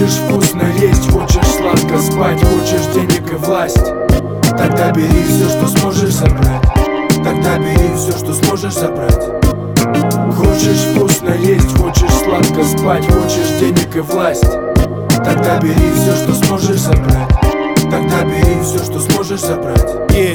Хочешь вкусно есть, хочешь сладко спать, хочешь денег и власть, тогда бери все, что сможешь забрать. Тогда бери все, что сможешь забрать. Хочешь вкусно есть, хочешь сладко спать, хочешь денег и власть, тогда бери все, что сможешь забрать. Тогда бери все, что сможешь забрать.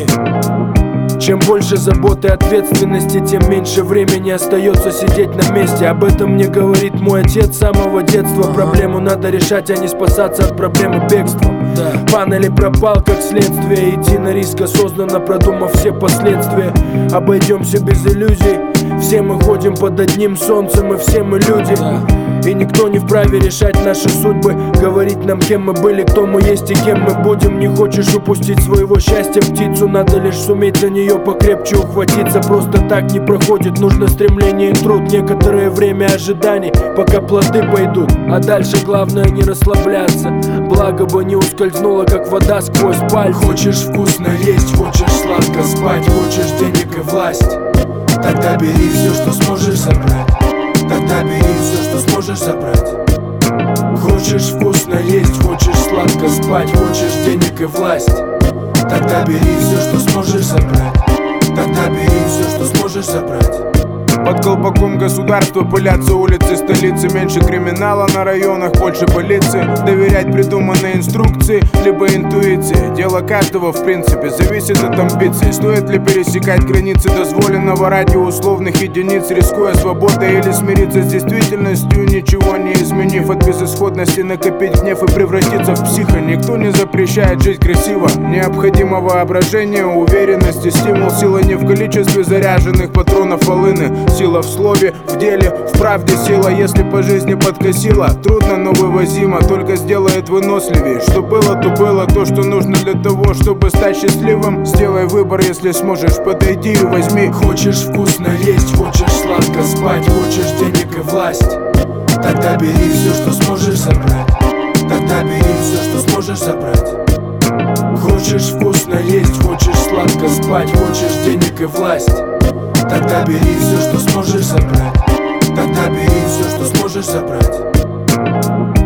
Чем больше заботы и ответственности, тем меньше времени остается сидеть на месте. Об этом мне говорит мой отец с самого детства. Проблему надо решать, а не спасаться от проблемы бегством. Пан или пропал как следствие. Идти на риск осознанно, продумав все последствия. Обойдемся без иллюзий. Все мы ходим под одним солнцем, и все мы люди. И никто не вправе решать наши судьбы, говорить нам, кем мы были, кто мы есть и кем мы будем. Не хочешь упустить своего счастья птицу, надо лишь суметь за нее покрепче ухватиться. Просто так не проходит, нужно стремление и труд. Некоторое время ожиданий, пока плоды пойдут. А дальше главное не расслабляться, благо бы не ускользнуло, как вода сквозь пальцы. Хочешь вкусно есть, хочешь сладко спать, хочешь денег и власть, тогда бери все, что сможешь забрать. Тогда бери все, что сможешь забрать. Хочешь вкусно есть, хочешь сладко спать, хочешь денег и власть, тогда бери все, что сможешь забрать. Тогда бери все, что сможешь забрать. Под колпаком государства пылятся улицы столицы. Меньше криминала на районах, больше полиции. Доверять придуманной инструкции, либо интуиции. Дело каждого в принципе зависит от амбиций. Стоит ли пересекать границы дозволенного ради условных единиц, рискуя свободой, или смириться с действительностью, ничего не изменив? От безысходности накопить гнев и превратиться в психа. Никто не запрещает жить красиво. Необходимо воображение, уверенность и стимул. Сила не в количестве заряженных патронов волыны. Сила в слове, в деле, в правде сила. Если по жизни подкосила, трудно, но вывозимо, только сделает выносливее. Что было, то было, то, что нужно для того, чтобы стать счастливым. Сделай выбор, если сможешь, подойди и возьми. Хочешь вкусно есть, хочешь сладко спать, хочешь денег и власть, тогда бери все, что сможешь забрать. Тогда бери все, что сможешь забрать. Хочешь вкусно есть, хочешь сладко спать, хочешь денег и власть, тогда бери все, что сможешь забрать. Тогда бери все, что сможешь забрать.